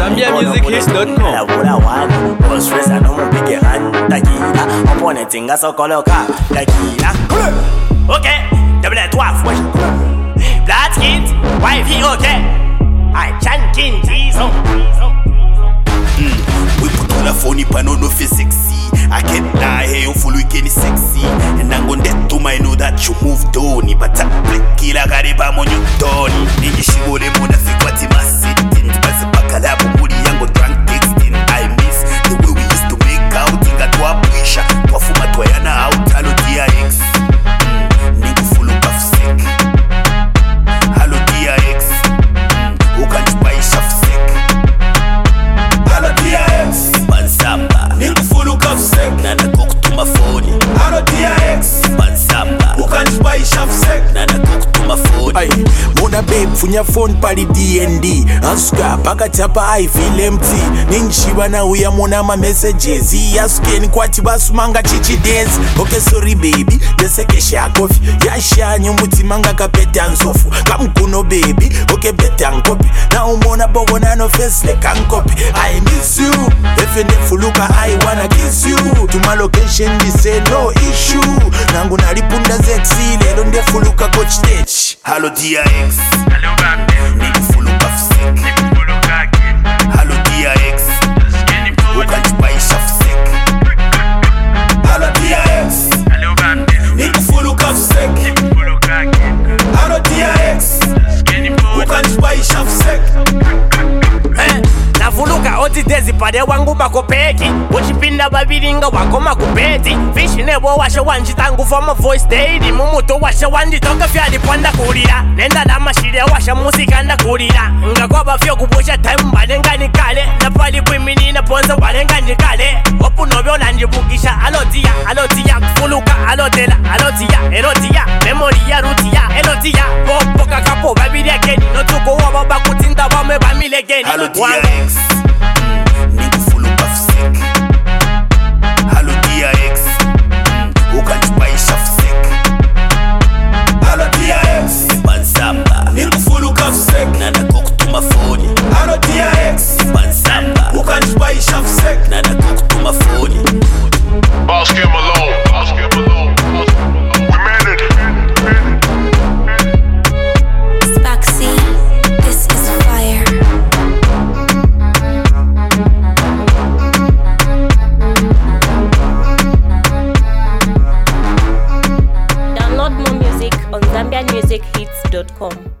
ZambiaMusicHits.com. Labura one, go stress and no big hand. Takina, opponent inga so coloca. Takina. Okay, double 12 wesh. Black kids, wifey okay. I chankin diesel. We put on a phony pano no feel sexy. I can't lie, hey, you full weekend is sexy. And I'm gonna get to my know that you move Tony. But I play killer gariba mon you Tony. Ninja shigo de mona fikwati masitin. Basi bakalabu muri yango drunk texting. I miss the way we used to make out. Inga twa puisha, twa fuma twa yana out. Hello DRX, nigga full of sick. Hello DRX, who can buy shaf sick. Hello DRX, Bansamba, nigga full of sick. Nana cook to my phone. Hello DRX, Bansamba, who can buy shaf sick. Nana cook to my phone. Ay, mona babe funya phone pali DND. Asuka paka chapa I feel empty. Ningishiba na uya mona ma messages. Asuke ni kwati basumanga chichi dance. Okay sorry baby, desekesha coffee. Yasha nyumuti manga kapeta nsofu. Kamkuno baby, okay beta nkopi. Na umona bogo na no face like ankopi. I miss you, if you fuluka I wanna kiss you. To my location we say no issue. Nangu nalipunda sexy, lelo nde fuluka coach stage. Hello DRX, Hello Baptist, nigga full of sick. Follow Kaki, Hello DRX, Skinny who Food. can buy shaf sick. Hello DRX, Hello Baptist, nigga full of sick. Follow Kaki, Hello DRX, Skinny who Food. can buy shaf sick. Navuluka oti dezi pade wangu makopeki. Uchipinda babiringa wako makupeti. Fish nebo washa wanjitangu for my voice daily. Mumuto washa wanjitoka fyali pwanda kulira. Nenda na mashiria washa musika nda kulira. Nga kwa bafyo kubusha time balenga nikale. Na pali kwimini na ponza balenga nikale. Opu novyo nanjibukisha alotia. Alotia kufuluka alotela. Alotia erotia. Memory ya rutia. Elotia popo kakapo babiria geni. Notuko waba bakutinda wame bamile geni. Hello DRX, nigga full of sick. Hello DRX, who can buy shaf sick. Hello DRX, Bansamba, nigga full of sick. Nana cook to my phone. Hello DRX, Bansamba, who can buy shaf sick. Nana cook to my phone. Boss Kim alone. Boss Kim alone. We made it. Spaxy, this is fire. Download more music on ZambianMusicHits.com.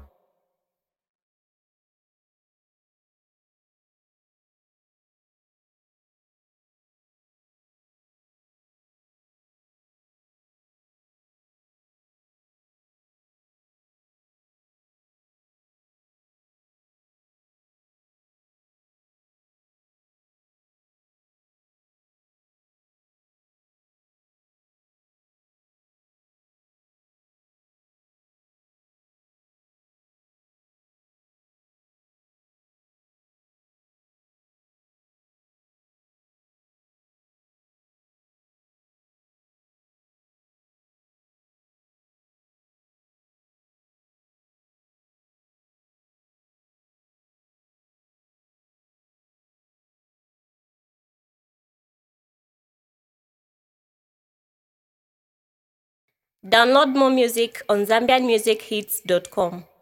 Download more music on ZambianMusicHits.com.